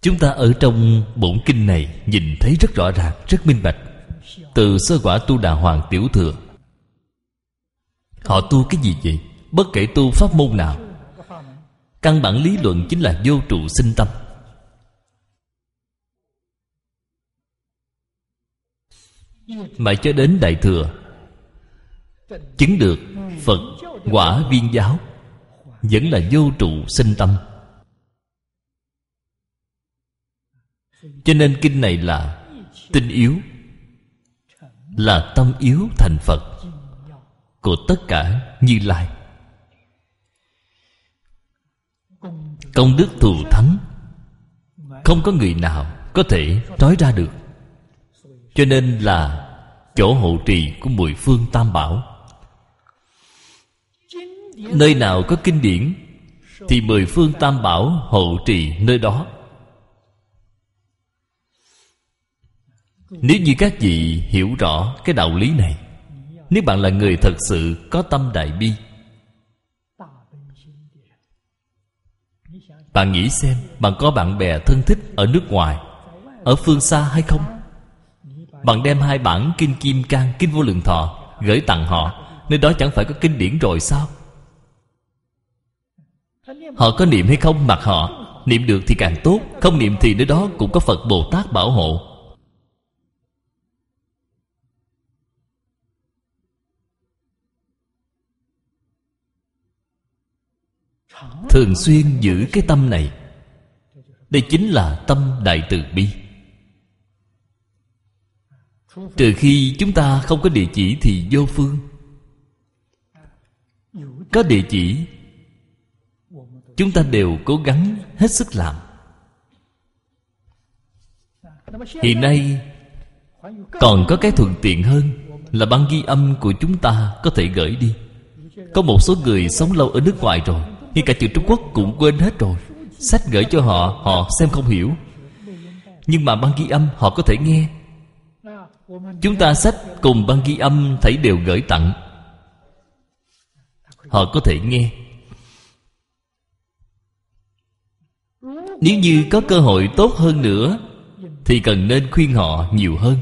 Chúng ta ở trong bổn kinh này nhìn thấy rất rõ ràng, rất minh bạch. Từ sơ quả tu Đà Hoàng Tiểu Thừa, họ tu cái gì vậy? Bất kể tu pháp môn nào, căn bản lý luận chính là vô trụ sinh tâm. Mãi cho đến Đại Thừa, chứng được Phật quả Viên Giáo, vẫn là vô trụ sinh tâm. Cho nên kinh này là tinh yếu, là tâm yếu thành Phật của tất cả Như Lai. Công đức thù thắng, không có người nào có thể nói ra được. Cho nên là chỗ hộ trì của mười phương Tam Bảo. Nơi nào có kinh điển thì mười phương Tam Bảo hộ trì nơi đó. Nếu như các vị hiểu rõ cái đạo lý này, nếu bạn là người thật sự có tâm đại bi, bạn nghĩ xem, bạn có bạn bè thân thích ở nước ngoài, ở phương xa hay không? Bạn đem 2 bản Kinh Kim Cang, Kinh Vô Lượng Thọ gửi tặng họ, nơi đó chẳng phải có kinh điển rồi sao? Họ có niệm hay không mặc họ. Niệm được thì càng tốt, không niệm thì nơi đó cũng có Phật Bồ Tát bảo hộ. Thường xuyên giữ cái tâm này. Đây chính là tâm đại từ bi. Trừ khi chúng ta không có địa chỉ thì vô phương. Có địa chỉ, chúng ta đều cố gắng hết sức làm. Hiện nay còn có cái thuận tiện hơn là băng ghi âm của chúng ta có thể gửi đi. Có một số người sống lâu ở nước ngoài rồi, ngay cả chữ Trung Quốc cũng quên hết rồi. Sách gửi cho họ, họ xem không hiểu, nhưng mà băng ghi âm họ có thể nghe. Chúng ta sách cùng băng ghi âm thảy đều gửi tặng, họ có thể nghe. Nếu như có cơ hội tốt hơn nữa thì cần nên khuyên họ nhiều hơn.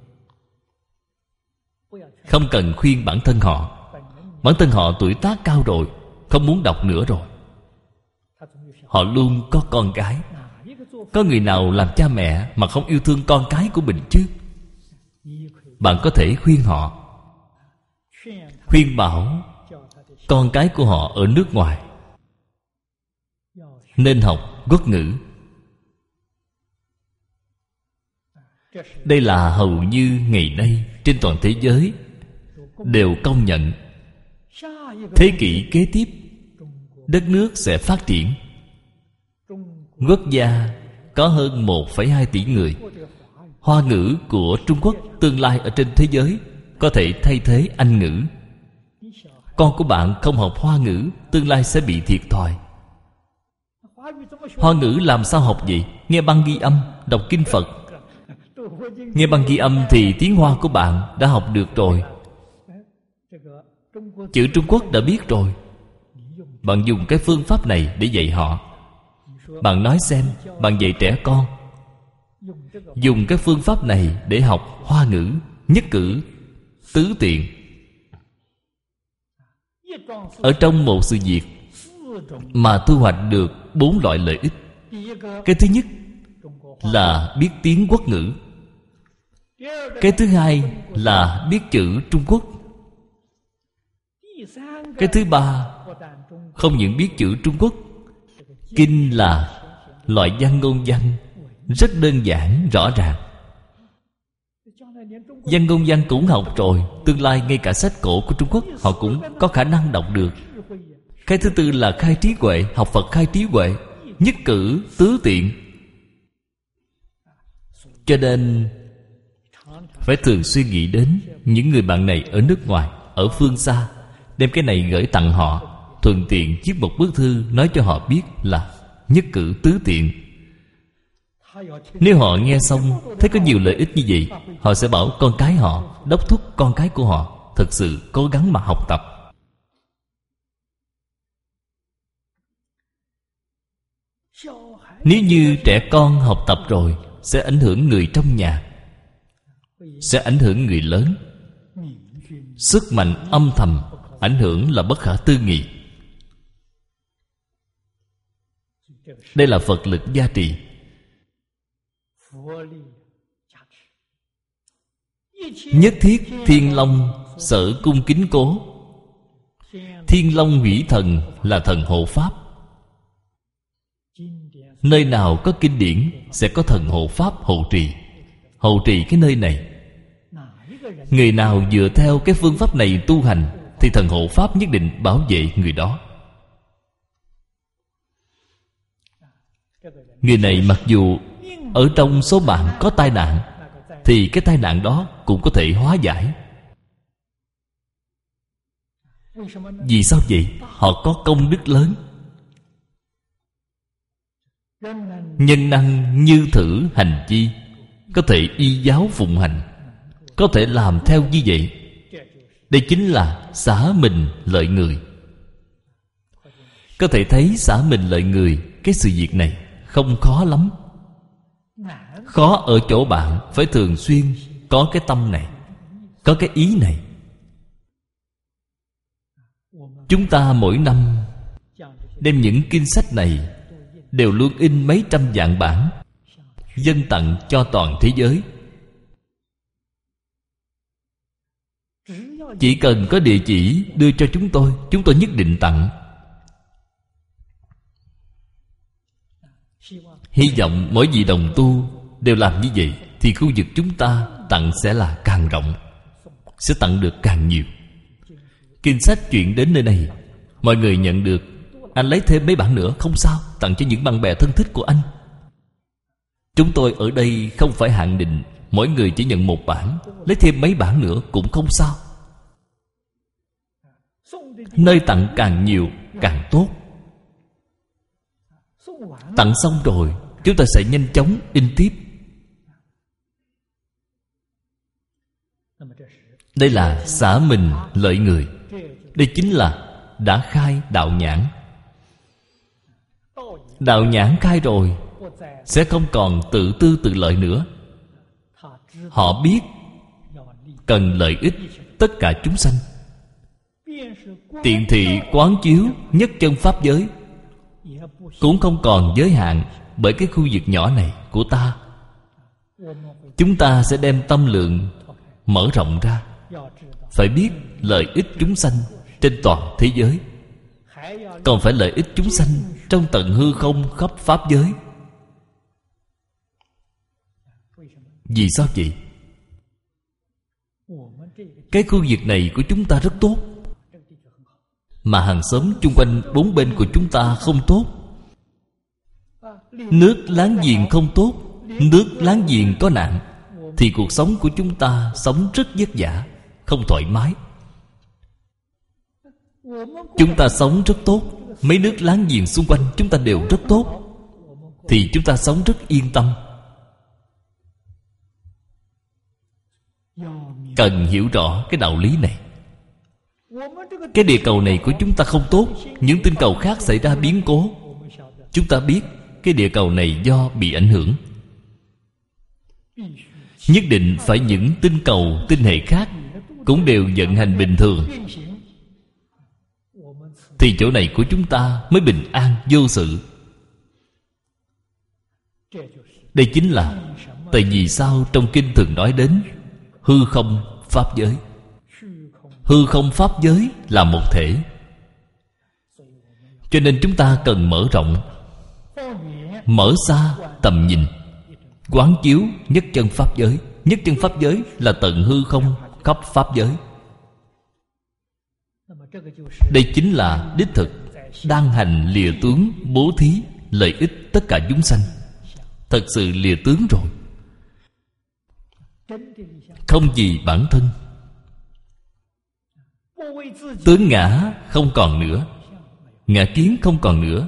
Không cần khuyên bản thân họ. Bản thân họ tuổi tác cao rồi, không muốn đọc nữa rồi. Họ luôn có con cái. Có người nào làm cha mẹ mà không yêu thương con cái của mình chứ? Bạn có thể khuyên họ, khuyên bảo con cái của họ ở nước ngoài nên học Quốc ngữ. Đây là hầu như ngày nay trên toàn thế giới đều công nhận. Thế kỷ kế tiếp, đất nước sẽ phát triển. Quốc gia có hơn 1,2 tỷ người. Hoa ngữ của Trung Quốc tương lai ở trên thế giới có thể thay thế Anh ngữ. Con của bạn không học Hoa ngữ, tương lai sẽ bị thiệt thòi. Hoa ngữ làm sao học vậy? Nghe băng ghi âm, đọc kinh Phật. Nghe băng ghi âm thì tiếng Hoa của bạn đã học được rồi, chữ Trung Quốc đã biết rồi. Bạn dùng cái phương pháp này để dạy họ. Bạn nói xem, bạn dạy trẻ con dùng cái phương pháp này để học Hoa ngữ, nhất cử tứ tiện. Ở trong một sự việc mà thu hoạch được 4 loại lợi ích. Cái thứ nhất là biết tiếng Quốc ngữ. Cái thứ hai là biết chữ Trung Quốc. Cái thứ ba, không những biết chữ Trung Quốc, kinh là loại văn ngôn văn rất đơn giản, rõ ràng. Văn ngôn văn cũng học rồi, tương lai ngay cả sách cổ của Trung Quốc họ cũng có khả năng đọc được. Cái thứ tư là khai trí huệ, học Phật khai trí huệ, nhất cử tứ tiện. Cho nên phải thường suy nghĩ đến những người bạn này ở nước ngoài, ở phương xa, đem cái này gửi tặng họ, thuận tiện viết một bức thư nói cho họ biết là nhất cử tứ tiện. Nếu họ nghe xong thấy có nhiều lợi ích như vậy, họ sẽ bảo con cái họ, đốc thúc con cái của họ thật sự cố gắng mà học tập. Nếu như trẻ con học tập rồi, sẽ ảnh hưởng người trong nhà, sẽ ảnh hưởng người lớn. Sức mạnh âm thầm ảnh hưởng là bất khả tư nghị. Đây là Phật lực gia trì. Nhất thiết Thiên Long sở cung kính cố. Thiên Long Hủy Thần là thần hộ pháp. Nơi nào có kinh điển sẽ có thần hộ pháp hộ trì. Hộ trì cái nơi này. Người nào dựa theo cái phương pháp này tu hành thì thần hộ pháp nhất định bảo vệ người đó. Người này mặc dù ở trong số bạn có tai nạn, thì cái tai nạn đó cũng có thể hóa giải. Vì sao vậy? Họ có công đức lớn. Nhân năng như thử hành chi, có thể y giáo phụng hành, có thể làm theo như vậy. Đây chính là xả mình lợi người. Có thể thấy xả mình lợi người, cái sự việc này không khó lắm. Khó ở chỗ bạn phải thường xuyên có cái tâm này, có cái ý này. Chúng ta mỗi năm đem những kinh sách này đều luôn in mấy trăm vạn bản, dâng tặng cho toàn thế giới. Chỉ cần có địa chỉ đưa cho chúng tôi nhất định tặng. Hy vọng mỗi vị đồng tu đều làm như vậy, thì khu vực chúng ta tặng sẽ là càng rộng, sẽ tặng được càng nhiều. Kinh sách chuyển đến nơi này, mọi người nhận được. Anh lấy thêm mấy bản nữa không sao, tặng cho những bạn bè thân thích của anh. Chúng tôi ở đây không phải hạn định mỗi người chỉ nhận một bản, lấy thêm mấy bản nữa cũng không sao. Nơi tặng càng nhiều càng tốt. Tặng xong rồi, chúng ta sẽ nhanh chóng in tiếp. Đây là xả mình lợi người. Đây chính là đã khai đạo nhãn. Đạo nhãn khai rồi, sẽ không còn tự tư tự lợi nữa. Họ biết cần lợi ích tất cả chúng sanh. Tiện thị quán chiếu nhất chân pháp giới, cũng không còn giới hạn bởi cái khu vực nhỏ này của ta. Chúng ta sẽ đem tâm lượng mở rộng ra. Phải biết lợi ích chúng sanh trên toàn thế giới, còn phải lợi ích chúng sanh trong tận hư không khắp pháp giới. Vì sao vậy? Cái khu vực này của chúng ta rất tốt, mà hàng xóm chung quanh bốn bên của chúng ta không tốt. Nước láng giềng không tốt, nước láng giềng có nạn, thì cuộc sống của chúng ta sống rất vất vả, không thoải mái. Chúng ta sống rất tốt, mấy nước láng giềng xung quanh chúng ta đều rất tốt, thì chúng ta sống rất yên tâm. Cần hiểu rõ cái đạo lý này. Cái địa cầu này của chúng ta không tốt, những tinh cầu khác xảy ra biến cố, chúng ta biết cái địa cầu này do bị ảnh hưởng. Nhất định phải những tinh cầu, tinh hệ khác cũng đều vận hành bình thường, thì chỗ này của chúng ta mới bình an vô sự. Đây chính là tại vì sao trong kinh thường nói đến hư không pháp giới. Hư không pháp giới là một thể, cho nên chúng ta cần mở rộng, mở xa tầm nhìn, quán chiếu nhất chân pháp giới. Nhất chân pháp giới là tận hư không khắp pháp giới. Đây chính là đích thực đang hành lìa tướng bố thí lợi ích tất cả chúng sanh. Thật sự lìa tướng rồi, không vì bản thân. Tướng ngã không còn nữa, ngã kiến không còn nữa,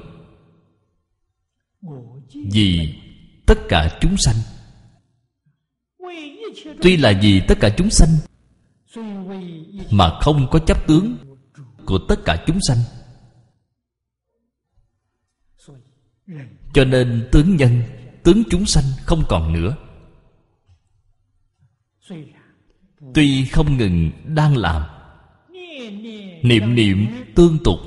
vì tất cả chúng sanh. Tuy là vì tất cả chúng sanh, mà không có chấp tướng của tất cả chúng sanh. Cho nên tướng nhân, tướng chúng sanh không còn nữa. Tuy không ngừng đang làm, niệm niệm tương tục,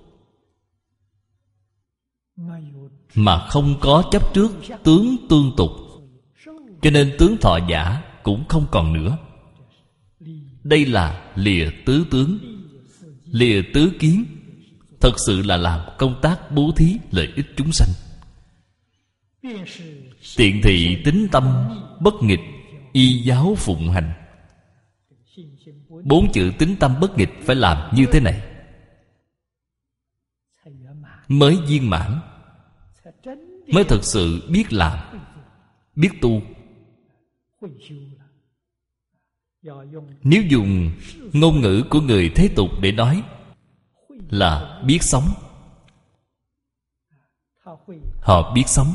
mà không có chấp trước tướng tương tục, cho nên tướng thọ giả cũng không còn nữa. Đây là lìa tứ tướng, lìa tứ kiến, thật sự là làm công tác bố thí lợi ích chúng sanh. Tiện thị tín tâm bất nghịch, y giáo phụng hành. 4 chữ tín tâm bất nghịch phải làm như thế này mới viên mãn, mới thật sự biết làm, biết tu. Nếu dùng ngôn ngữ của người thế tục để nói là biết sống. Họ biết sống,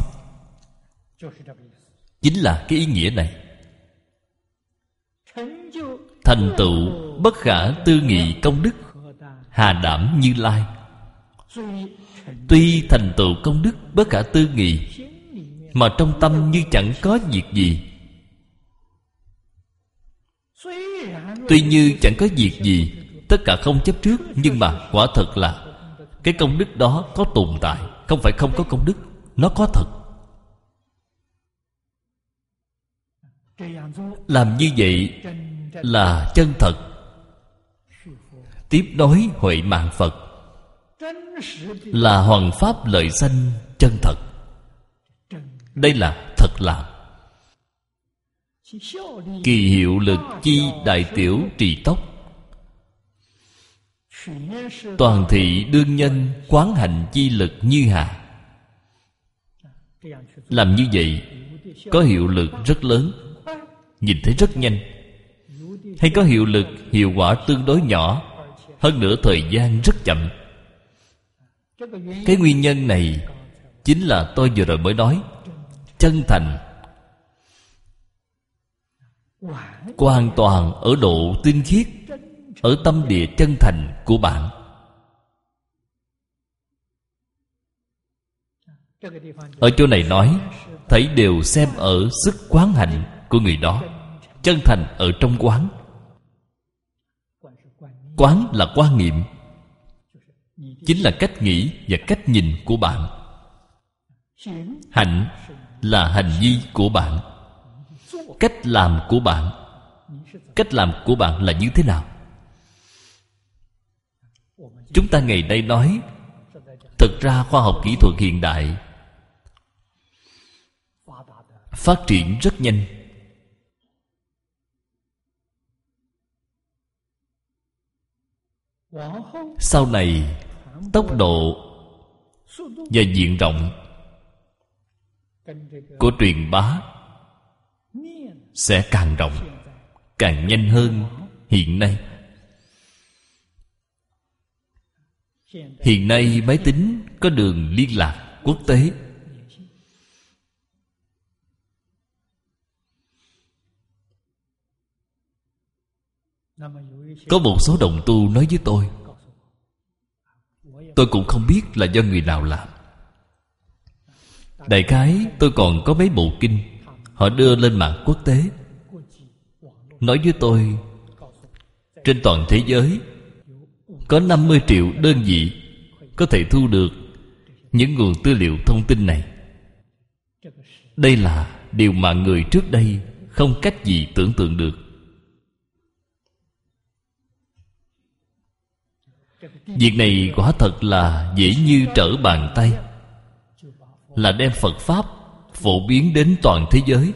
chính là cái ý nghĩa này. Thành tựu bất khả tư nghị công đức, hà đảm Như Lai. Tuy thành tựu công đức bất khả tư nghị, mà trong tâm như chẳng có việc gì. Tuy như chẳng có việc gì, tất cả không chấp trước, nhưng mà quả thật là cái công đức đó có tồn tại. Không phải không có công đức, nó có thật. Làm như vậy là chân thật, tiếp nối huệ mạng Phật, là hoằng pháp lợi sanh chân thật. Đây là thật làm. Kỳ hiệu lực chi đại tiểu trì tốc, toàn thị đương nhân quán hành chi lực như hà. Làm như vậy có hiệu lực rất lớn, nhìn thấy rất nhanh. Hay có hiệu lực, hiệu quả tương đối nhỏ, hơn nữa thời gian rất chậm. Cái nguyên nhân này chính là tôi vừa rồi mới nói, chân thành, hoàn toàn ở độ tinh khiết, ở tâm địa chân thành của bạn. Ở chỗ này nói, thấy đều xem ở sức quán hạnh của người đó. Chân thành ở trong quán. Quán là quan niệm, chính là cách nghĩ và cách nhìn của bạn. Hạnh là hành vi của bạn, cách làm của bạn. Cách làm của bạn là như thế nào? Chúng ta ngày nay nói, thực ra khoa học kỹ thuật hiện đại phát triển rất nhanh. Sau này tốc độ và diện rộng của truyền bá sẽ càng rộng, càng nhanh hơn hiện nay. Hiện nay máy tính có đường liên lạc quốc tế. Có một số đồng tu nói với tôi cũng không biết là do người nào làm. Đại khái tôi còn có mấy bộ kinh họ đưa lên mạng quốc tế, nói với tôi trên toàn thế giới có 50 triệu đơn vị có thể thu được những nguồn tư liệu thông tin này. Đây là điều mà người trước đây không cách gì tưởng tượng được. Việc này quả thật là dễ như trở bàn tay, là đem Phật Pháp phổ biến đến toàn thế giới.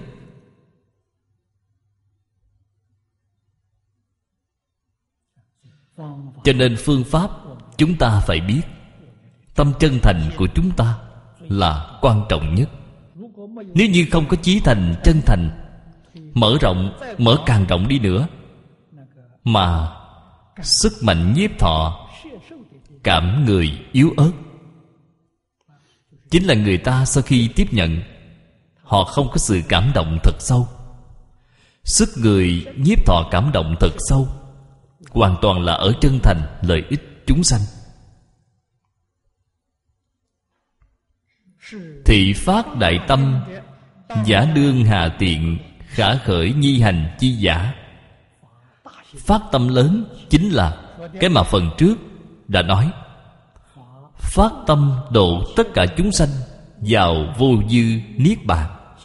Cho nên phương pháp chúng ta phải biết. Tâm chân thành của chúng ta là quan trọng nhất. Nếu như không có chí thành chân thành, mở rộng, mở càng rộng đi nữa, mà sức mạnh nhiếp thọ cảm người yếu ớt, chính là người ta sau khi tiếp nhận, họ không có sự cảm động thật sâu. Sức người nhiếp thọ cảm động thật sâu hoàn toàn là ở chân thành lợi ích chúng sanh. Thị phát đại tâm, giả đương hà tiện, khả khởi nhi hành chi giả. Phát tâm lớn chính là cái mà phần trước đã nói. Phát tâm độ tất cả chúng sanh vào vô dư niết bàn.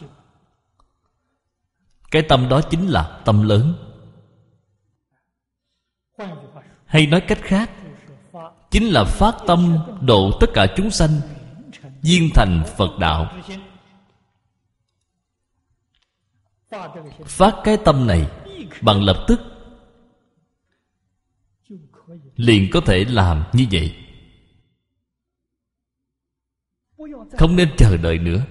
Cái tâm đó chính là tâm lớn. Hay nói cách khác, chính là phát tâm độ tất cả chúng sanh viên thành Phật đạo. Phát cái tâm này bằng lập tức liền có thể làm như vậy. Không nên chờ đợi nữa.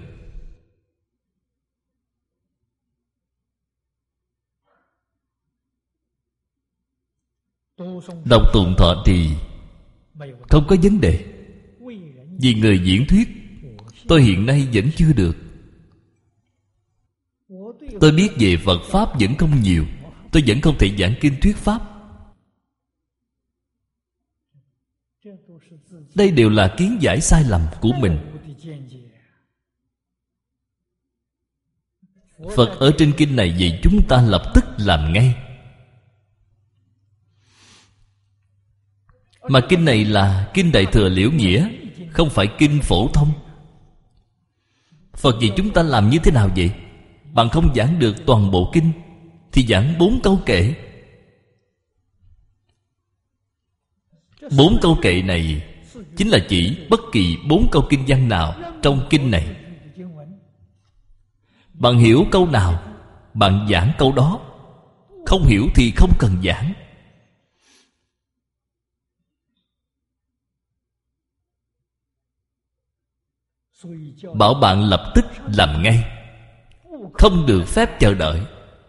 Đọc tụng thọ trì không có vấn đề. Vì người diễn thuyết, tôi hiện nay vẫn chưa được. Tôi biết về Phật Pháp vẫn không nhiều. Tôi vẫn không thể giảng kinh thuyết Pháp. Đây đều là kiến giải sai lầm của mình. Phật ở trên kinh này vì chúng ta lập tức làm ngay. Mà kinh này là kinh Đại Thừa Liễu Nghĩa, không phải kinh phổ thông. Phật vì chúng ta làm như thế nào vậy? Bạn không giảng được toàn bộ kinh thì giảng 4 câu kệ. 4 câu kệ này chính là chỉ bất kỳ 4 câu kinh văn nào trong kinh này. Bạn hiểu câu nào, bạn giảng câu đó. Không hiểu thì không cần giảng. Bảo bạn lập tức làm ngay, không được phép chờ đợi.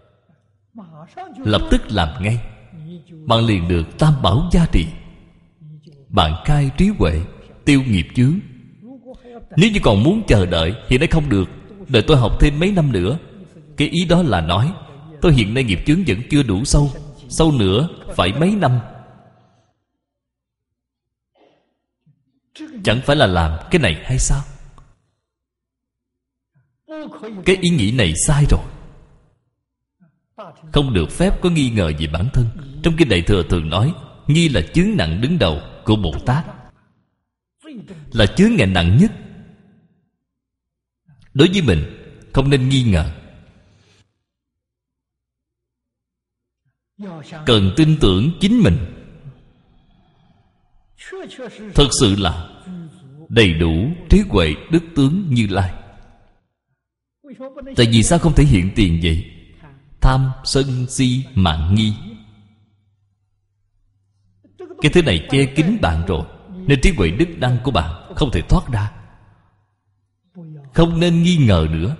Lập tức làm ngay, bạn liền được tam bảo gia trì. Bạn khai trí huệ, tiêu nghiệp chướng. Nếu như còn muốn chờ đợi, hiện nay không được, đợi tôi học thêm mấy năm nữa. Cái ý đó là nói tôi hiện nay nghiệp chướng vẫn chưa đủ sâu, sâu nữa phải mấy năm. Chẳng phải là làm cái này hay sao? Cái ý nghĩ này sai rồi. Không được phép có nghi ngờ về bản thân. Trong kinh Đại Thừa thường nói nghi là chướng nặng đứng đầu của Bồ Tát, là chướng ngại nặng nhất. Đối với mình không nên nghi ngờ, cần tin tưởng chính mình. Thật sự là đầy đủ trí huệ đức tướng Như Lai. Tại vì sao không thể hiện tiền vậy? Tham, sân, si, mạn, nghi. Cái thứ này che kín bạn rồi, nên trí huệ đức năng của bạn không thể thoát ra. Không nên nghi ngờ nữa.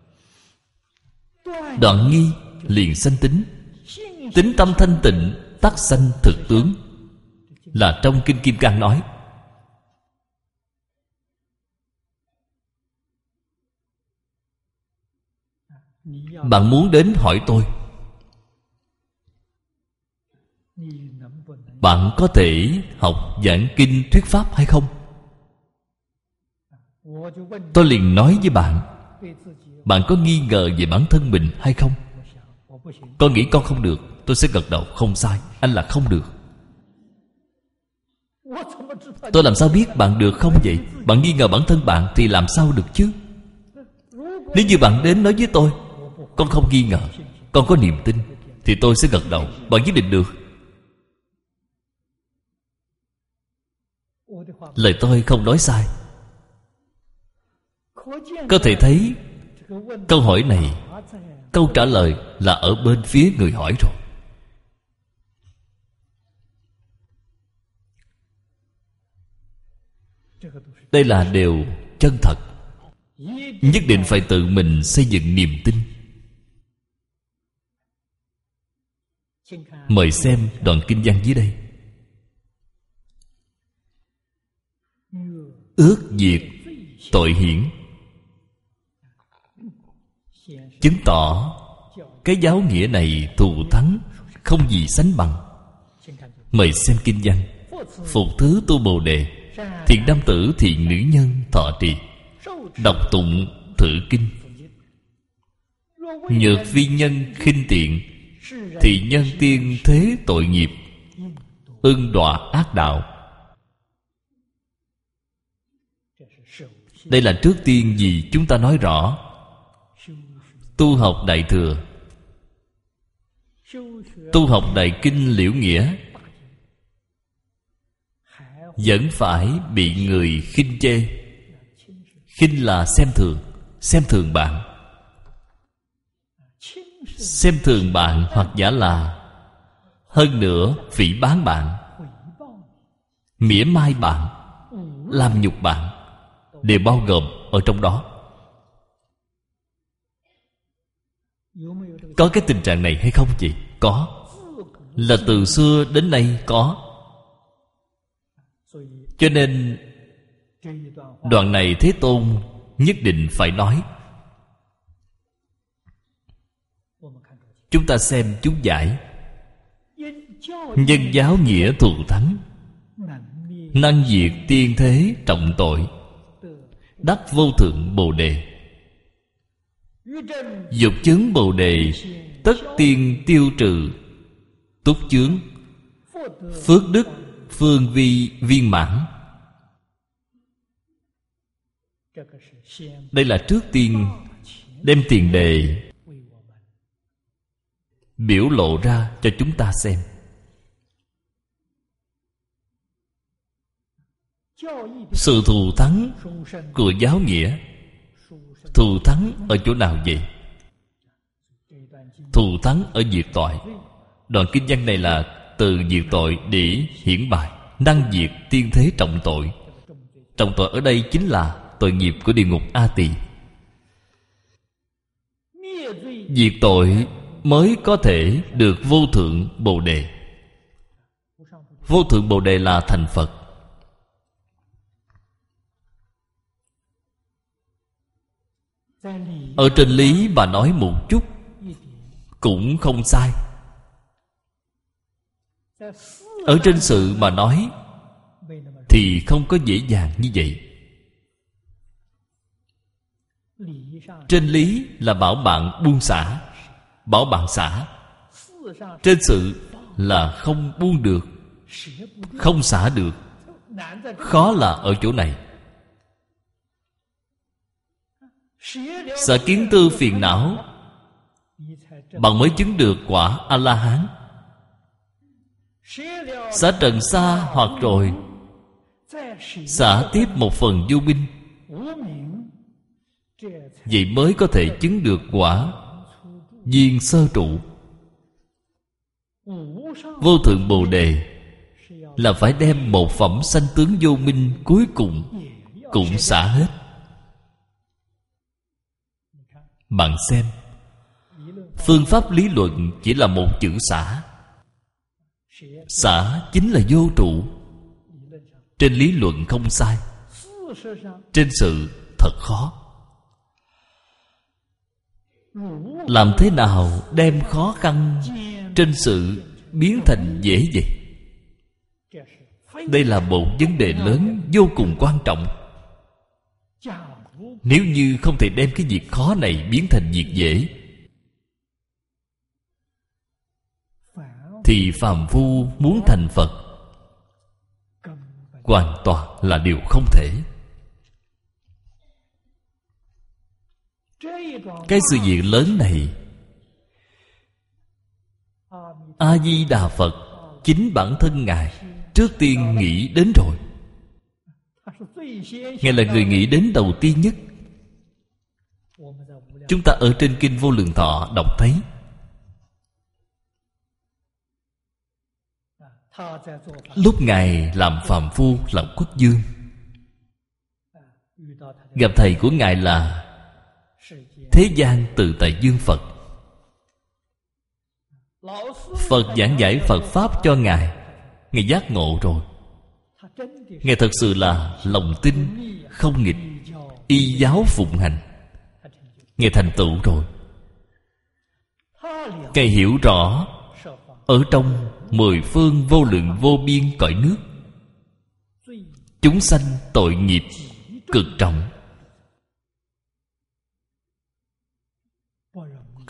Đoạn nghi liền sanh tính. Tính tâm thanh tịnh tắc sanh thực tướng, là trong kinh Kim Cang nói. Bạn muốn đến hỏi tôi, bạn có thể học giảng kinh thuyết pháp hay không? Tôi liền nói với bạn, bạn có nghi ngờ về bản thân mình hay không? Con nghĩ con không được, tôi sẽ gật đầu, không sai, anh là không được. Tôi làm sao biết bạn được không vậy? Bạn nghi ngờ bản thân bạn thì làm sao được chứ? Nếu như bạn đến nói với tôi, con không nghi ngờ, con có niềm tin, thì tôi sẽ gật đầu, bạn nhất định được. Lời tôi không nói sai. Có thể thấy câu hỏi này, câu trả lời là ở bên phía người hỏi rồi. Đây là điều chân thật. Nhất định phải tự mình xây dựng niềm tin. Mời xem đoạn kinh văn dưới đây. Ước diệt tội hiển, chứng tỏ cái giáo nghĩa này thù thắng không gì sánh bằng. Mời xem kinh văn. Phục thứ tu Bồ Đề, thiện nam tử thiện nữ nhân thọ trì, đọc tụng thử kinh. Nhược vi nhân khinh tiện, thì nhân tiên thế tội nghiệp, ưng đọa ác đạo. Đây là trước tiên gì chúng ta nói rõ. Tu học Đại Thừa, tu học Đại Kinh Liễu Nghĩa, vẫn phải bị người khinh chê. Khinh là xem thường bạn. Xem thường bạn hoặc giả là hơn nữa phỉ báng bạn, mỉa mai bạn, làm nhục bạn, đều bao gồm ở trong đó. Có cái tình trạng này hay không chị? Có. Là từ xưa đến nay có. Cho nên đoạn này Thế Tôn nhất định phải nói. Chúng ta xem chú giải. Nhân giáo nghĩa thù thắng, năng diệt tiên thế trọng tội, đắc vô thượng Bồ Đề. Dục chứng Bồ Đề, tất tiên tiêu trừ túc chướng, phước đức phương vi viên mãn. Đây là trước tiên đem tiền đề biểu lộ ra cho chúng ta xem. Sự thù thắng của giáo nghĩa, thù thắng ở chỗ nào vậy? Thù thắng ở diệt tội. Đoạn kinh văn này là từ diệt tội để hiển bài. Năng diệt tiên thế trọng tội. Trọng tội ở đây chính là tội nghiệp của địa ngục A Tỳ. Diệt tội mới có thể được vô thượng Bồ Đề. Vô thượng Bồ Đề là thành Phật. Ở trên lý mà nói một chút cũng không sai. Ở trên sự mà nói thì không có dễ dàng như vậy. Trên lý là bảo bạn buông xả, bảo bạn xả. Trên sự là không buông được, không xả được. Khó là ở chỗ này. Xả kiến tư phiền não, bạn mới chứng được quả A-la-hán. Xả trần sa hoặc rồi, xả tiếp một phần vô minh, vậy mới có thể chứng được quả viên sơ trụ. Vô thượng Bồ Đề là phải đem một phẩm sanh tướng vô minh cuối cùng cũng xả hết. Bạn xem, phương pháp lý luận chỉ là một chữ xả. Xả chính là vô trụ. Trên lý luận không sai, trên sự thật khó. Làm thế nào đem khó khăn trên sự biến thành dễ vậy? Đây là một vấn đề lớn vô cùng quan trọng. Nếu như không thể đem cái việc khó này biến thành việc dễ, thì phàm phu muốn thành Phật hoàn toàn là điều không thể. Cái sự việc lớn này, A-di-đà Phật chính bản thân Ngài trước tiên nghĩ đến rồi. Ngài là người nghĩ đến đầu tiên nhất. Chúng ta ở trên Kinh Vô Lượng Thọ đọc thấy, lúc Ngài làm phàm phu, làm quốc vương, gặp thầy của Ngài là Thế gian Tự Tại Dương Phật. Phật giảng giải Phật Pháp cho Ngài. Ngài giác ngộ rồi. Ngài thật sự là lòng tin không nghịch, y giáo phụng hành. Ngài thành tựu rồi. Ngài hiểu rõ ở trong 10 phương vô lượng vô biên cõi nước, chúng sanh tội nghiệp cực trọng,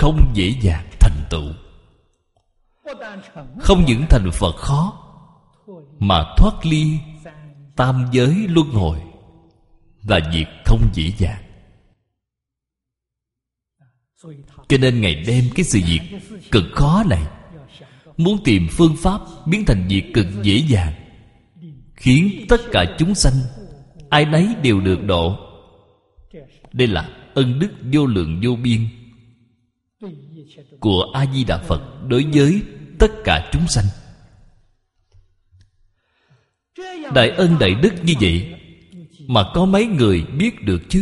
không dễ dàng thành tựu. Không những thành Phật khó, mà thoát ly tam giới luân hồi là việc không dễ dàng. Cho nên Ngài đem cái sự việc cực khó này, muốn tìm phương pháp biến thành việc cực dễ dàng, khiến tất cả chúng sanh ai nấy đều được độ. Đây là ân đức vô lượng vô biên của A-di-đà Phật đối với tất cả chúng sanh. Đại ân đại đức như vậy mà có mấy người biết được chứ?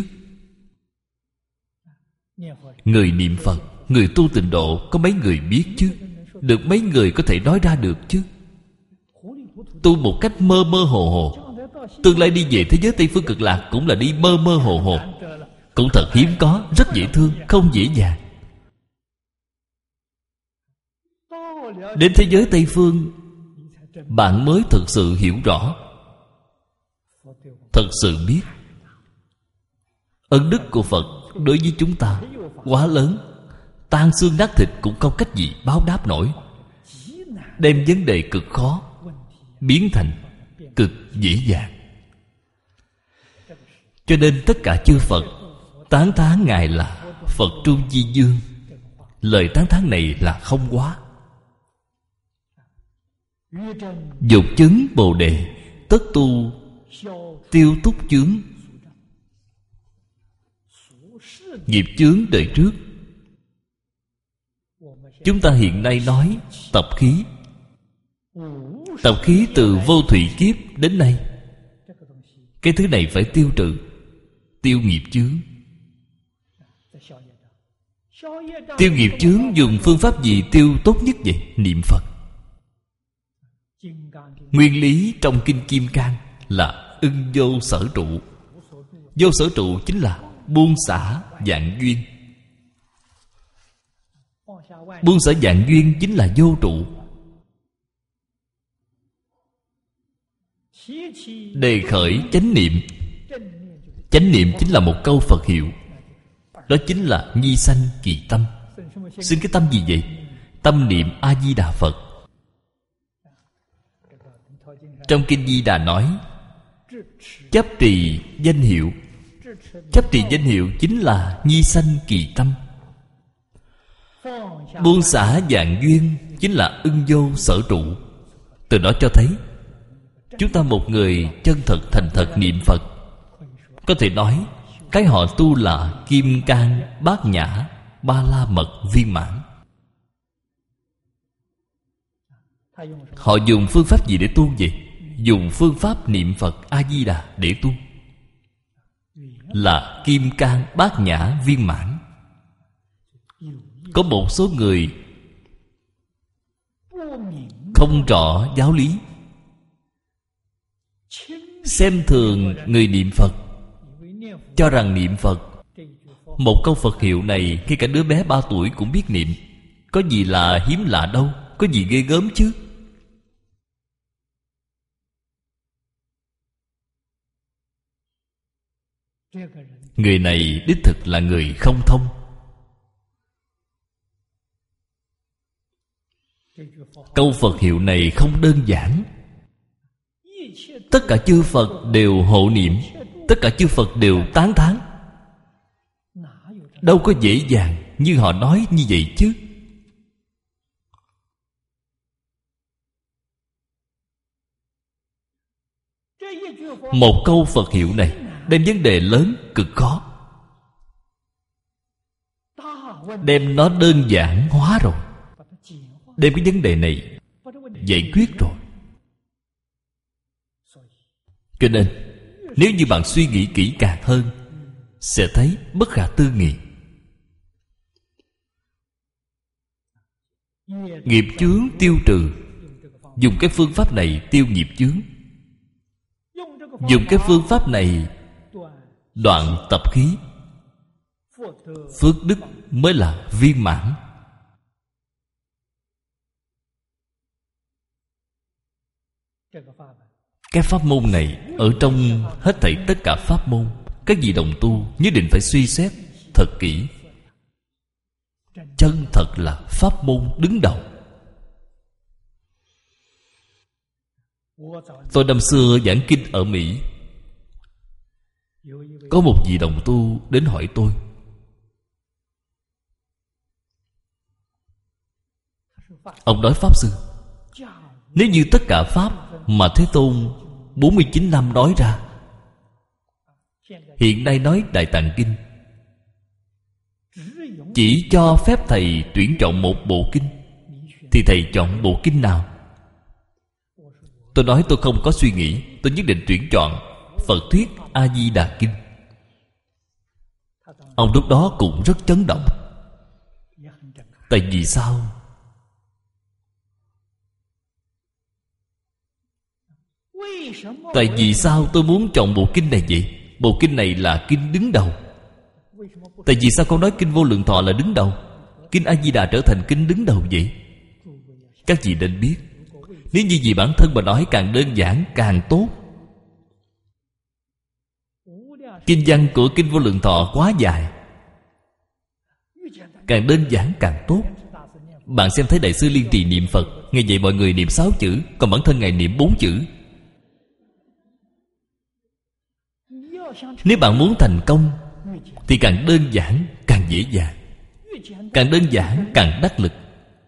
Người niệm Phật, người tu tịnh độ có mấy người biết chứ? Được mấy người có thể nói ra được chứ? Tu một cách mơ mơ hồ hồ, tương lai đi về thế giới Tây Phương Cực Lạc cũng là đi mơ mơ hồ hồ, cũng thật hiếm có, rất dễ thương, không dễ dàng. Đến thế giới Tây Phương, bạn mới thực sự hiểu rõ, thật sự biết ân đức của Phật đối với chúng ta quá lớn, tan xương nát thịt cũng không cách gì báo đáp nổi. Đem vấn đề cực khó biến thành cực dễ dàng. Cho nên tất cả chư Phật tán thán Ngài là Phật Trung Chi Dương. Lời tán thán này là không quá. Dục chứng Bồ Đề, tất tu tiêu túc chướng. Nghiệp chướng đời trước, chúng ta hiện nay nói tập khí. Tập khí từ vô thủy kiếp đến nay, cái thứ này phải tiêu trừ, tiêu nghiệp chướng. Tiêu nghiệp chướng dùng phương pháp gì tiêu tốt nhất vậy? Niệm Phật. Nguyên lý trong Kinh Kim Cang là ưng vô sở trụ. Vô sở trụ chính là buông xả vạn duyên. Buông xả vạn duyên chính là vô trụ. Đề khởi chánh niệm. Chánh niệm chính là một câu Phật hiệu. Đó chính là nhi sanh kỳ tâm. Xin cái tâm gì vậy? Tâm niệm A-di-đà Phật. Trong Kinh Di Đà nói, chấp trì danh hiệu. Chấp trì danh hiệu chính là nhi sanh kỳ tâm. Buông xả vạn duyên chính là ưng vô sở trụ. Từ đó cho thấy chúng ta một người chân thật thành thật niệm Phật, có thể nói cái họ tu là Kim Cang Bát Nhã Ba La Mật viên mãn. Họ dùng phương pháp gì để tu vậy? Dùng phương pháp niệm Phật A-di-đà để tu, là Kim Cang Bát Nhã viên mãn. Có một số người không rõ giáo lý, xem thường người niệm Phật, cho rằng niệm Phật, một câu Phật hiệu này khi cả đứa bé 3 tuổi cũng biết niệm, có gì là hiếm lạ đâu, có gì ghê gớm chứ. Người này đích thực là người không thông. Câu Phật hiệu này không đơn giản. Tất cả chư Phật đều hộ niệm, tất cả chư Phật đều tán thán. Đâu có dễ dàng như họ nói như vậy chứ. Một câu Phật hiệu này đem vấn đề lớn cực khó, đem nó đơn giản hóa rồi, đem cái vấn đề này giải quyết rồi. Cho nên nếu như bạn suy nghĩ kỹ càng hơn, sẽ thấy bất khả tư nghị. Nghiệp chướng tiêu trừ, dùng cái phương pháp này tiêu nghiệp chướng. Dùng cái phương pháp này đoạn tập khí, phước đức mới là viên mãn. Cái pháp môn này ở trong hết thảy tất cả pháp môn, các vị đồng tu nhất định phải suy xét thật kỹ. chân thật là pháp môn đứng đầu. Tôi năm xưa giảng kinh ở Mỹ, có một vị đồng tu đến hỏi tôi. Ông nói: Pháp Sư, nếu như tất cả Pháp mà Thế Tôn 49 năm nói ra, hiện nay nói Đại Tạng Kinh, chỉ cho phép thầy tuyển chọn một bộ kinh, thì thầy chọn bộ kinh nào? Tôi nói tôi không có suy nghĩ, tôi nhất định tuyển chọn Phật thuyết A Di Đà Kinh. Ông lúc đó cũng rất chấn động. Tại vì sao? Tại vì sao tôi muốn chọn bộ kinh này vậy? Bộ kinh này là kinh đứng đầu. Tại vì sao con nói kinh Vô Lượng Thọ là đứng đầu, kinh A Di Đà trở thành kinh đứng đầu vậy? Các vị nên biết, nếu như vì bản thân mà nói, càng đơn giản càng tốt. Kinh văn của kinh Vô Lượng Thọ quá dài, càng đơn giản càng tốt. Bạn xem thấy Đại sư Liên Trì niệm Phật, nghe vậy mọi người niệm 6 chữ, còn bản thân Ngài niệm 4 chữ. Nếu bạn muốn thành công thì càng đơn giản càng dễ dàng, càng đơn giản càng đắc lực.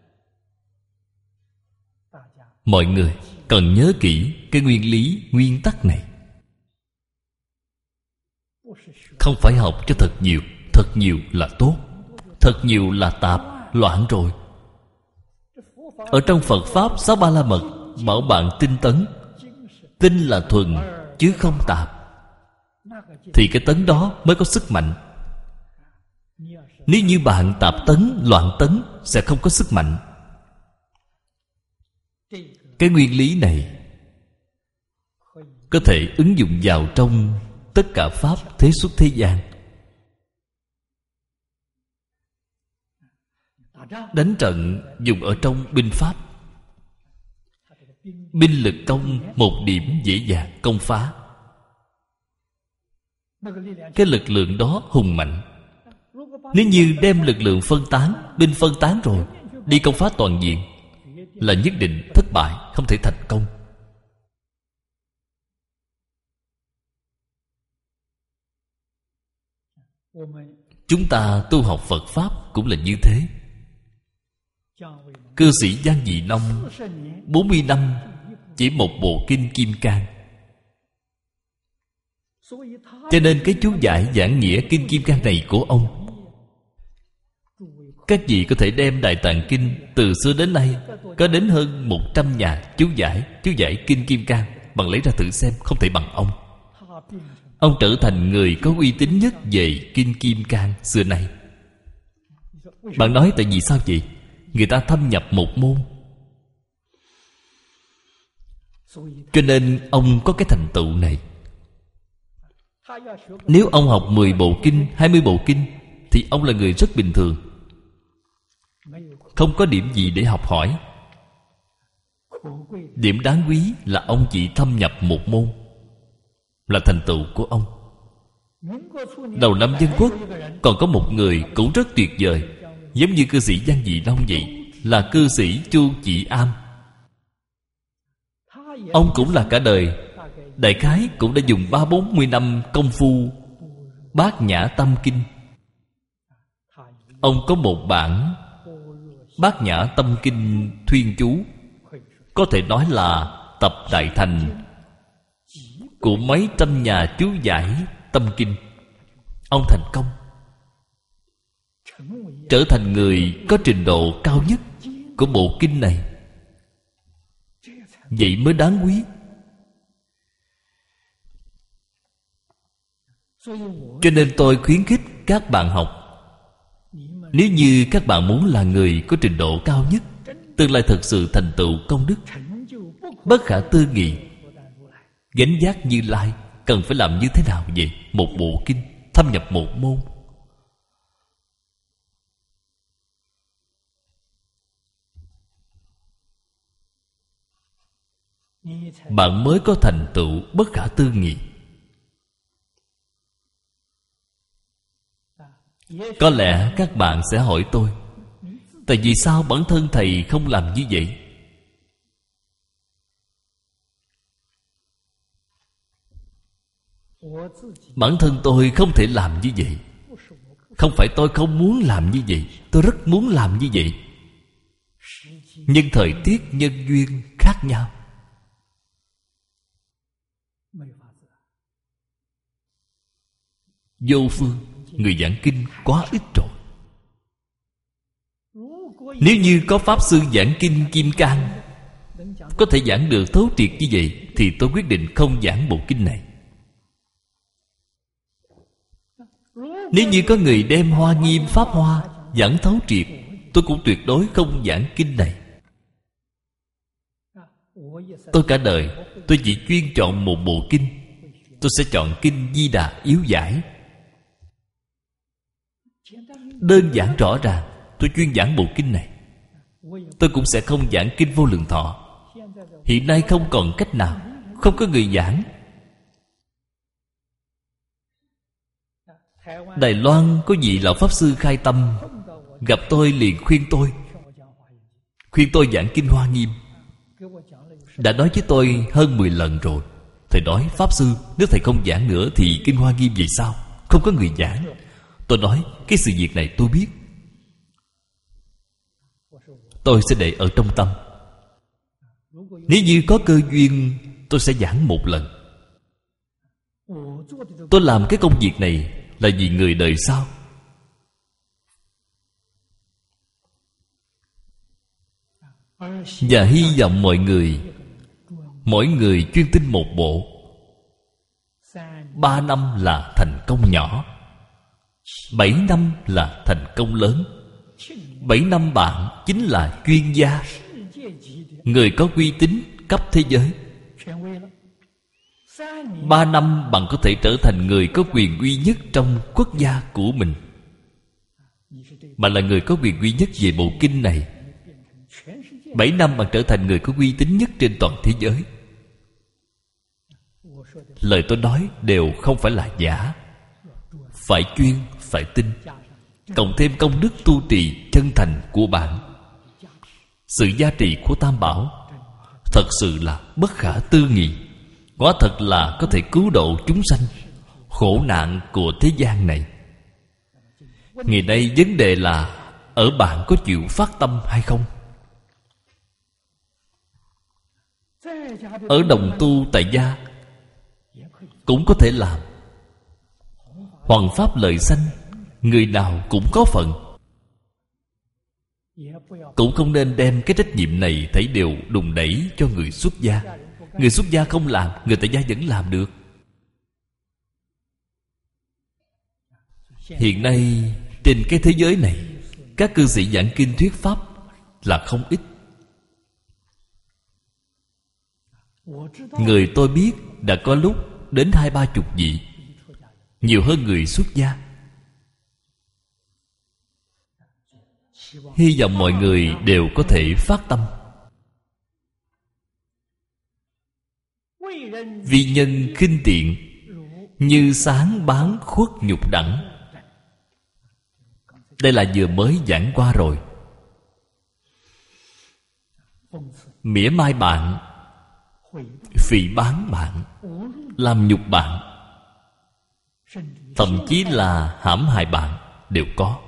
Mọi người cần nhớ kỹ cái nguyên lý, nguyên tắc này. Không phải học cho thật nhiều. Thật nhiều là tốt, thật nhiều là tạp, loạn rồi. Ở trong Phật Pháp Sáu Ba La Mật bảo bạn tinh tấn. Tinh là thuần chứ không tạp, thì cái tấn đó mới có sức mạnh. Nếu như bạn tạp tấn, loạn tấn, sẽ không có sức mạnh. Cái nguyên lý này có thể ứng dụng vào trong tất cả Pháp thế xuất thế gian. Đánh trận dùng ở trong binh Pháp, binh lực công một điểm dễ dàng công phá. Cái lực lượng đó hùng mạnh. Nếu như đem lực lượng phân tán, binh phân tán rồi, đi công phá toàn diện, là nhất định thất bại, không thể thành công. Chúng ta tu học Phật Pháp cũng là như thế. Cư sĩ Giang Dị Nông 40 năm chỉ một bộ kinh Kim Cang. Cho nên cái chú giải giảng nghĩa kinh Kim Cang này của ông, các vị có thể đem Đại Tạng Kinh từ xưa đến nay có đến hơn 100 nhà chú giải kinh Kim Cang. Bạn lấy ra thử xem, không thể bằng ông. Ông trở thành người có uy tín nhất về kinh Kim Cang xưa nay. Bạn nói tại vì sao vậy? Người ta thâm nhập một môn, cho nên ông có cái thành tựu này. Nếu ông học 10 bộ kinh, 20 bộ kinh, thì ông là người rất bình thường, không có điểm gì để học hỏi. Điểm đáng quý là ông chỉ thâm nhập một môn, là thành tựu của ông. Đầu năm Dân Quốc còn có một người cũng rất tuyệt vời, giống như cư sĩ Giang Dị Nông vậy, là cư sĩ Chu Chỉ Am. Ông cũng là cả đời, đại khái cũng đã dùng 30-40 năm công phu Bát Nhã Tâm Kinh. Ông có một bản Bát Nhã Tâm Kinh thuyên chú, có thể nói là tập đại thành của mấy trăm nhà chú giải tâm kinh. Ông thành công, trở thành người có trình độ cao nhất của bộ kinh này. Vậy mới đáng quý. Cho nên tôi khuyến khích các bạn học. Nếu như các bạn muốn là người có trình độ cao nhất, tương lai thực sự thành tựu công đức bất khả tư nghị, gánh giác Như Lai, cần phải làm như thế nào vậy? Một bộ kinh, thâm nhập một môn. Bạn mới có thành tựu bất khả tư nghị. Có lẽ các bạn sẽ hỏi tôi, Tại vì sao bản thân thầy không làm như vậy? Bản thân tôi không thể làm như vậy. Không phải tôi không muốn làm như vậy, tôi rất muốn làm như vậy. Nhưng thời tiết nhân duyên khác nhau. Vô phương, người giảng kinh quá ít rồi. Nếu như có Pháp Sư giảng kinh Kim Cang có thể giảng được thấu triệt như vậy, thì tôi quyết định không giảng bộ kinh này. Nếu như có người đem Hoa Nghiêm Pháp Hoa giảng thấu triệt, tôi cũng tuyệt đối không giảng kinh này. Tôi cả đời tôi chỉ chuyên chọn một bộ kinh. Tôi sẽ chọn kinh Di Đà Yếu Giải. Đơn giản rõ ràng, tôi chuyên giảng bộ kinh này. Tôi cũng sẽ không giảng kinh Vô Lượng Thọ. Hiện nay không còn cách nào, không có người giảng. Đài Loan có vị lão Pháp Sư khai tâm, gặp tôi liền khuyên tôi giảng kinh Hoa Nghiêm. Đã nói với tôi hơn 10 lần rồi. Thầy nói, Pháp Sư, nếu thầy không giảng nữa thì kinh Hoa Nghiêm vậy sao? Không có người giảng. Tôi nói, cái sự việc này tôi biết, tôi sẽ để ở trong tâm. Nếu như có cơ duyên, tôi sẽ giảng một lần. Tôi làm cái công việc này là vì người đời sau. Và hy vọng mỗi người chuyên tin một bộ. 3 năm là thành công nhỏ, 7 năm là thành công lớn. 7 năm bạn chính là chuyên gia, người có uy tín cấp thế giới. 3 năm bạn có thể trở thành người có quyền uy nhất trong quốc gia của mình. Bạn là người có quyền uy nhất về bộ kinh này. 7 năm bạn trở thành người có uy tín nhất trên toàn thế giới. Lời tôi nói đều không phải là giả. Phải chuyên, phải tin, cộng thêm công đức tu trì chân thành của bạn. Sự gia trì của Tam Bảo thật sự là bất khả tư nghị. Quả thật là có thể cứu độ chúng sanh khổ nạn của thế gian này. Ngày nay vấn đề là ở bạn có chịu phát tâm hay không. Ở đồng tu tại gia cũng có thể làm. Hoằng pháp lợi sanh, người nào cũng có phần. Cũng không nên đem cái trách nhiệm này thấy đều đùn đẩy cho người xuất gia. Người xuất gia không làm, người tại gia vẫn làm được. Hiện nay trên cái thế giới này, các cư sĩ giảng kinh thuyết pháp là không ít. Người tôi biết đã có lúc đến 20-30 vị, nhiều hơn người xuất gia. Hy vọng mọi người đều có thể phát tâm. Vì nhân khinh tiện, như sáng bán khuất nhục đẳng. Đây là vừa mới giảng qua rồi. Mỉa mai bạn, phỉ báng bạn, làm nhục bạn, thậm chí là hãm hại bạn đều có.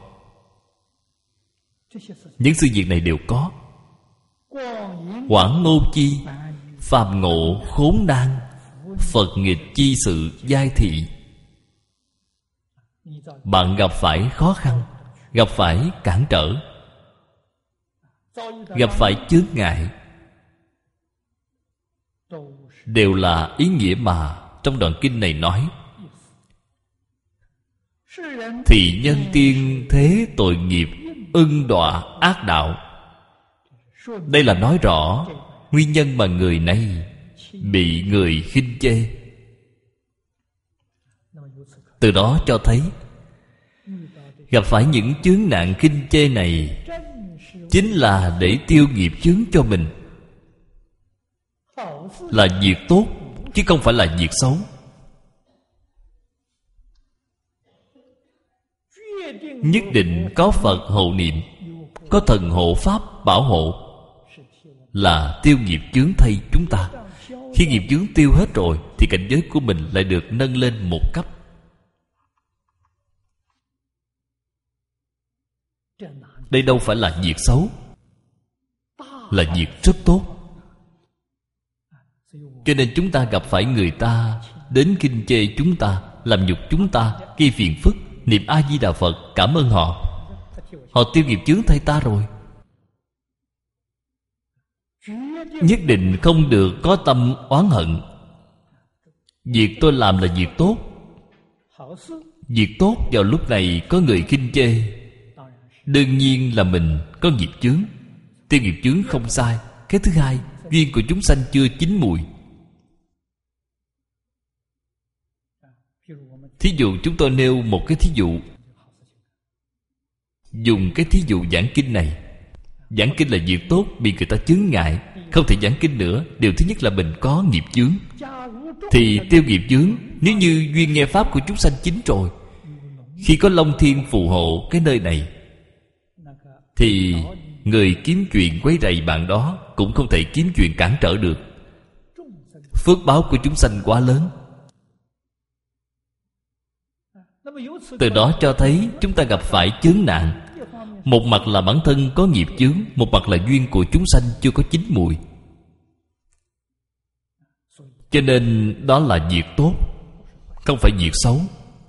Những sự việc này đều có. Quảng ngôn chi, phàm ngộ khốn nan, Phật nghịch chi sự giai thị. Bạn gặp phải khó khăn, gặp phải cản trở, gặp phải chướng ngại, đều là ý nghĩa mà trong đoạn kinh này nói. Thị nhân tiên thế tội nghiệp, ưng đọa ác đạo. Đây là nói rõ nguyên nhân mà người này bị người khinh chê. Từ đó cho thấy gặp phải những chướng nạn khinh chê này chính là để tiêu nghiệp chướng cho mình, là việc tốt chứ không phải là việc xấu. Nhất định có Phật hộ niệm, có thần hộ pháp bảo hộ, là tiêu nghiệp chướng thay chúng ta. Khi nghiệp chướng tiêu hết rồi thì cảnh giới của mình lại được nâng lên một cấp. Đây đâu phải là việc xấu, là việc rất tốt. Cho nên chúng ta gặp phải người ta đến khinh chê chúng ta, làm nhục chúng ta, gây phiền phức, niệm A Di Đà Phật cảm ơn họ. Họ tiêu nghiệp chướng thay ta rồi. Nhất định không được có tâm oán hận. Việc tôi làm là việc tốt. Việc tốt vào lúc này có người khinh chê, đương nhiên là mình có nghiệp chướng. Tiêu nghiệp chướng không sai. Cái thứ hai, duyên của chúng sanh chưa chín mùi. Thí dụ chúng tôi nêu một cái thí dụ. Dùng cái thí dụ giảng kinh này. Giảng kinh là việc tốt, bị người ta chướng ngại, không thể giảng kinh nữa. Điều thứ nhất là mình có nghiệp chướng. Thì tiêu nghiệp chướng, nếu như duyên nghe pháp của chúng sanh chín rồi, khi có Long Thiên phù hộ cái nơi này, thì người kiếm chuyện quấy rầy bạn đó cũng không thể kiếm chuyện cản trở được. Phước báo của chúng sanh quá lớn. Từ đó cho thấy chúng ta gặp phải chướng nạn. Một mặt là bản thân có nghiệp chướng, một mặt là duyên của chúng sanh chưa có chín mùi. Cho nên đó là việc tốt, không phải việc xấu.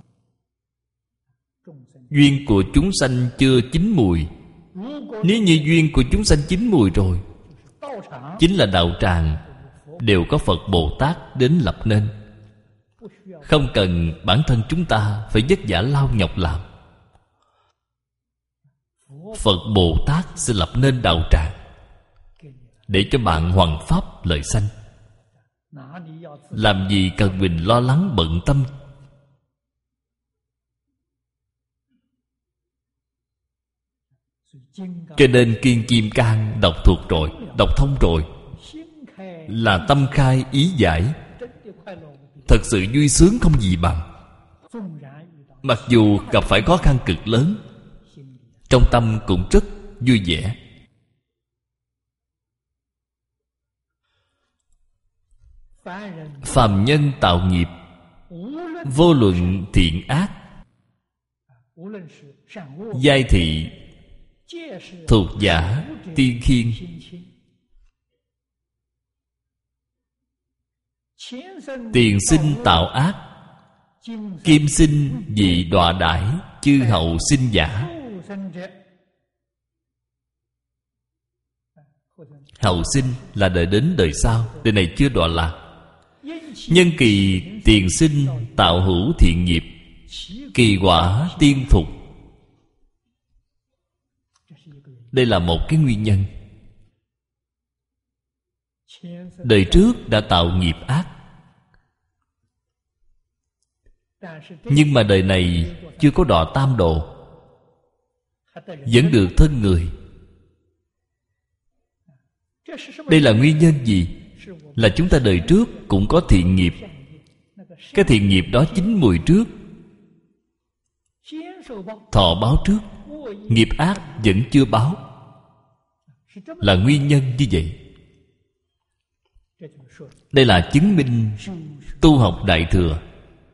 Duyên của chúng sanh chưa chín mùi. Nếu như duyên của chúng sanh chín mùi rồi, chính là đạo tràng đều có Phật Bồ Tát đến lập nên, không cần bản thân chúng ta phải vất vả lao nhọc làm. Phật Bồ Tát sẽ lập nên đạo tràng để cho bạn hoằng pháp lợi sanh. Làm gì cần mình lo lắng bận tâm. Cho nên Kiên Kim Cang đọc thuộc rồi, đọc thông rồi, là tâm khai ý giải, thật sự vui sướng không gì bằng. Mặc dù gặp phải khó khăn cực lớn, trong tâm cũng rất vui vẻ. Phàm nhân tạo nghiệp, vô luận thiện ác, giai thị, thuộc giả, tiên khiên, tiền sinh tạo ác, kim sinh vì đọa đãi, chư hậu sinh giả. Hậu sinh là đợi đến đời sau, đời này chưa đọa lạc. Nhân kỳ tiền sinh tạo hữu thiện nghiệp, kỳ quả tiên phục. Đây là một cái nguyên nhân. Đời trước đã tạo nghiệp ác, nhưng mà đời này chưa có đọa tam độ, vẫn được thân người. Đây là nguyên nhân gì? Là chúng ta đời trước cũng có thiện nghiệp. Cái thiện nghiệp đó chín mùi trước, thọ báo trước, nghiệp ác vẫn chưa báo. Là nguyên nhân như vậy. Đây là chứng minh tu học Đại Thừa,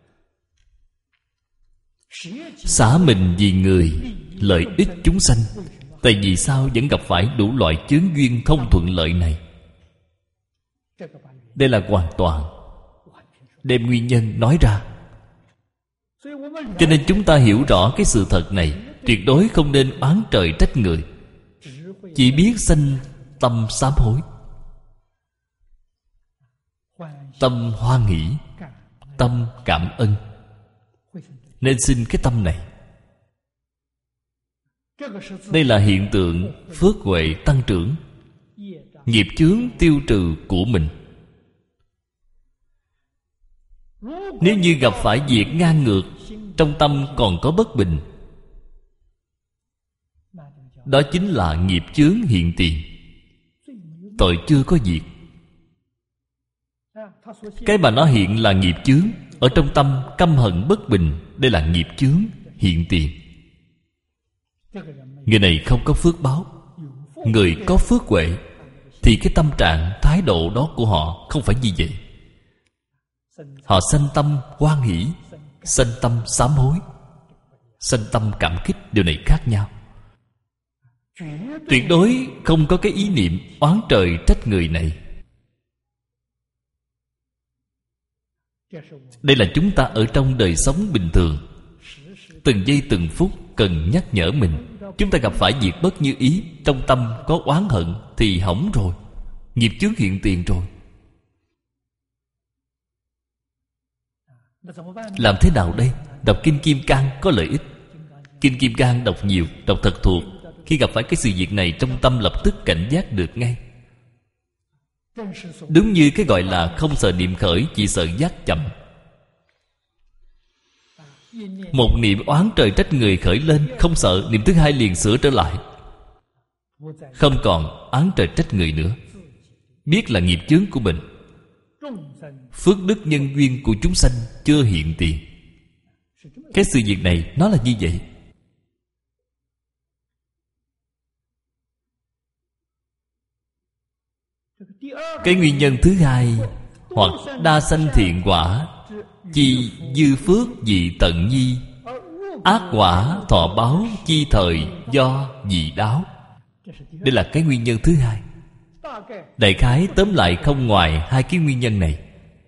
xả mình vì người, lợi ích chúng sanh. Tại vì sao vẫn gặp phải đủ loại chướng duyên không thuận lợi này? Đây là hoàn toàn đem nguyên nhân nói ra. Cho nên chúng ta hiểu rõ cái sự thật này, tuyệt đối không nên oán trời trách người, chỉ biết sanh tâm sám hối, tâm hoan hỷ, tâm cảm ơn. Nên sinh cái tâm này. Đây là hiện tượng phước huệ tăng trưởng, nghiệp chướng tiêu trừ của mình. Nếu như gặp phải việc ngang ngược, trong tâm còn có bất bình, đó chính là nghiệp chướng hiện tiền, tội chưa có diệt. Cái mà nó hiện là nghiệp chướng, ở trong tâm căm hận bất bình, đây là nghiệp chướng hiện tiền. Người này không có phước báo. người có phước huệ, thì cái tâm trạng, thái độ đó của họ không phải như vậy. Họ sanh tâm hoan hỷ, sanh tâm sám hối, sanh tâm cảm kích. Điều này khác nhau. Tuyệt đối không có cái ý niệm oán trời trách người này. Đây là chúng ta ở trong đời sống bình thường, từng giây từng phút cần nhắc nhở mình. Chúng ta gặp phải việc bất như ý, trong tâm có oán hận thì hỏng rồi, nghiệp chướng hiện tiền rồi. Làm thế nào đây? Đọc Kinh Kim Cang có lợi ích. Kinh Kim Cang đọc nhiều, đọc thật thuộc. Khi gặp phải cái sự việc này, trong tâm lập tức cảnh giác được ngay. Đúng như cái gọi là không sợ niệm khởi, chỉ sợ giác chậm. Một niệm oán trời trách người khởi lên, không sợ, niệm thứ hai liền sửa trở lại, không còn oán trời trách người nữa. Biết là nghiệp chướng của mình, phước đức nhân duyên của chúng sanh chưa hiện tiền. Cái sự việc này nó là như vậy. Cái nguyên nhân thứ hai, hoặc đa sanh thiện quả, chi dư phước dị tận nhi, ác quả thọ báo chi thời do dị đáo. Đây là cái nguyên nhân thứ hai. Đại khái tóm lại không ngoài hai cái nguyên nhân này.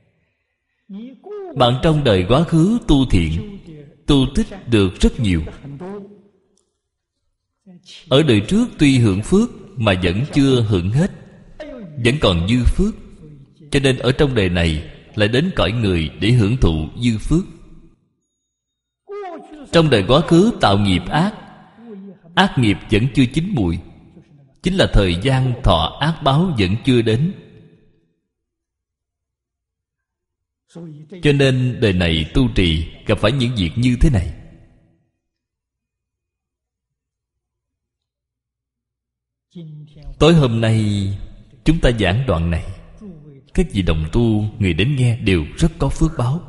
Bạn trong đời quá khứ tu thiện, tu tích được rất nhiều. Ở đời trước tuy hưởng phước mà vẫn chưa hưởng hết, vẫn còn dư phước. Cho nên ở trong đời này lại đến cõi người để hưởng thụ dư phước. Trong đời quá khứ tạo nghiệp ác, ác nghiệp vẫn chưa chín mùi, chính là thời gian thọ ác báo vẫn chưa đến. Cho nên đời này tu trì gặp phải những việc như thế này. Tối hôm nay chúng ta giảng đoạn này, các vị đồng tu, người đến nghe đều rất có phước báo.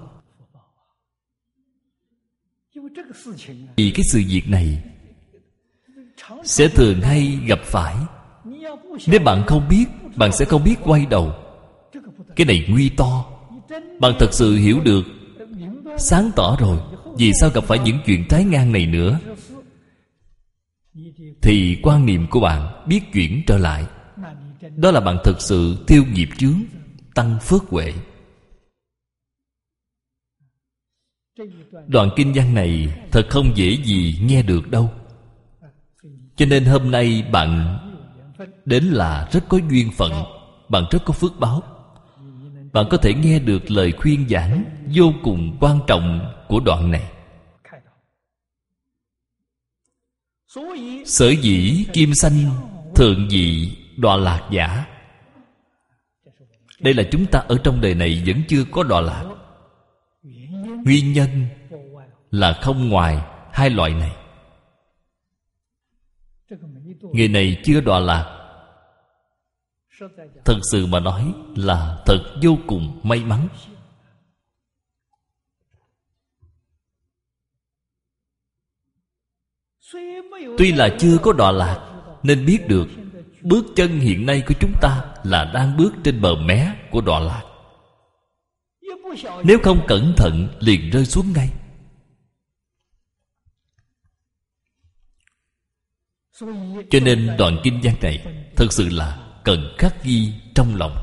Vì cái sự việc này sẽ thường hay gặp phải. Nếu bạn không biết, bạn sẽ không biết quay đầu. Cái này nguy to. Bạn thật sự hiểu được, sáng tỏ rồi, vì sao gặp phải những chuyện trái ngang này nữa, thì quan niệm của bạn biết chuyển trở lại. Đó là bạn thực sự tiêu nghiệp chướng, tăng phước huệ. Đoạn kinh văn này thật không dễ gì nghe được đâu. Cho nên hôm nay bạn đến là rất có duyên phận, bạn rất có phước báo. Bạn có thể nghe được lời khuyên giảng vô cùng quan trọng của đoạn này. Sở dĩ kim sanh thượng vị đọa lạc giả. Đây là chúng ta ở trong đời này vẫn chưa có đọa lạc. Nguyên nhân là không ngoài hai loại này. Người này chưa đọa lạc, thật sự mà nói là thật vô cùng may mắn. Tuy là chưa có đọa lạc, nên biết được bước chân hiện nay của chúng ta là đang bước trên bờ mé của đọa lạc. Nếu không cẩn thận liền rơi xuống ngay. Cho nên đoạn kinh văn này thật sự là cần khắc ghi trong lòng.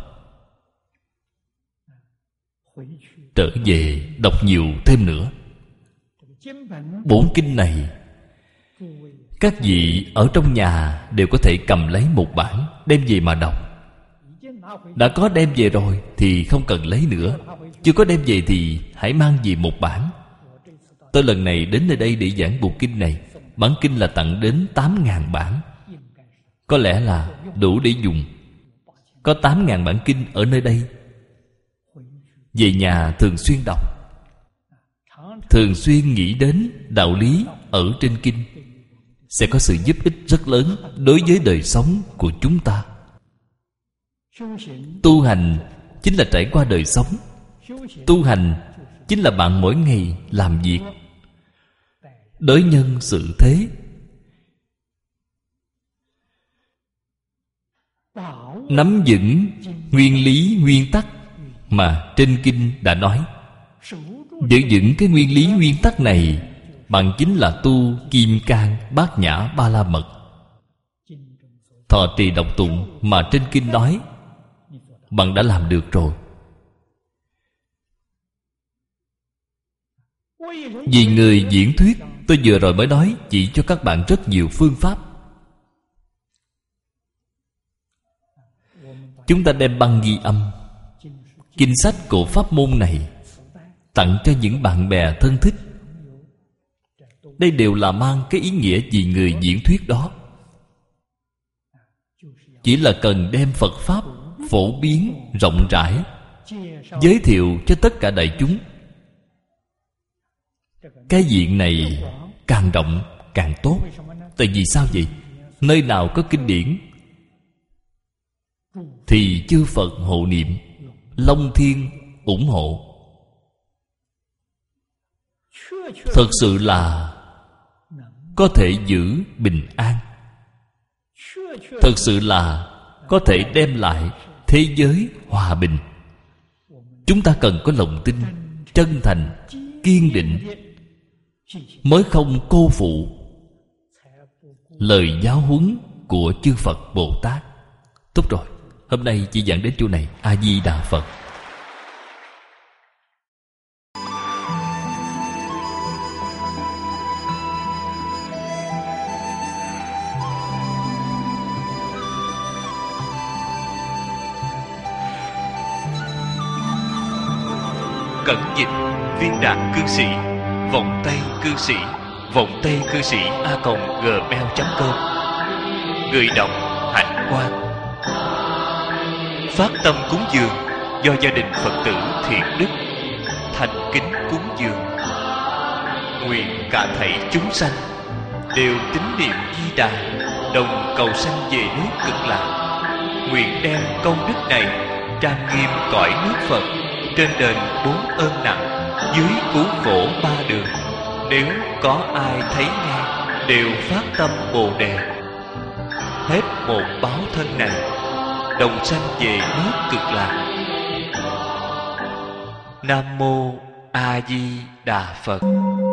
Trở về đọc nhiều thêm nữa. Bốn kinh này các vị ở trong nhà đều có thể cầm lấy một bản đem về mà đọc. Đã có đem về rồi thì không cần lấy nữa. Chưa có đem về thì hãy mang về một bản. Tôi lần này đến nơi đây để giảng bộ kinh này, bản kinh là tặng đến 8.000 bản. Có lẽ là đủ để dùng. Có 8.000 bản kinh ở nơi đây. Về nhà thường xuyên đọc, thường xuyên nghĩ đến đạo lý ở trên kinh, sẽ có sự giúp ích rất lớn đối với đời sống của chúng ta. Tu hành chính là trải qua đời sống. Tu hành chính là bạn mỗi ngày làm việc, đối nhân xử thế. nắm vững nguyên lý nguyên tắc mà trên kinh đã nói. Giữ vững cái nguyên lý nguyên tắc này, bạn chính là tu Kim Cang Bát Nhã Ba La Mật. Thọ trì đọc tụng mà trên kinh nói, bạn đã làm được rồi. Vì người diễn thuyết, tôi vừa rồi mới nói chỉ cho các bạn rất nhiều phương pháp. Chúng ta đem băng ghi âm, kinh sách của pháp môn này tặng cho những bạn bè thân thích. Đây đều là mang cái ý nghĩa vì người diễn thuyết đó. Chỉ là cần đem Phật Pháp phổ biến rộng rãi, giới thiệu cho tất cả đại chúng. Cái diện này càng rộng càng tốt. Tại vì sao vậy? Nơi nào có kinh điển thì chư Phật hộ niệm, Long Thiên ủng hộ. Thật sự là có thể giữ bình an, thật sự là có thể đem lại thế giới hòa bình. Chúng ta cần có lòng tin chân thành, kiên định, mới không cô phụ lời giáo huấn của chư Phật Bồ Tát. Tốt rồi, hôm nay chỉ giảng đến chỗ này. A Di Đà Phật. Cẩn dịch Viên Đạt Cư Sĩ, vọng tay cư sĩ, vọng tay cư sĩ @gmail.com. Người đọc Hạnh Quang. Phát tâm cúng dường do gia đình Phật tử Thiện Đức thành kính cúng dường. Nguyện cả thảy chúng sanh đều tín niệm Di Đà, đồng cầu sanh về nước Cực Lạc. Nguyện đem công đức này trang nghiêm cõi nước Phật, trên đền 4 ơn nặng, dưới cứu khổ 3 đường. Nếu có ai thấy nghe đều phát tâm Bồ Đề, hết một báo thân này, đồng sanh về nước Cực Lạc. Nam Mô A Di Đà Phật.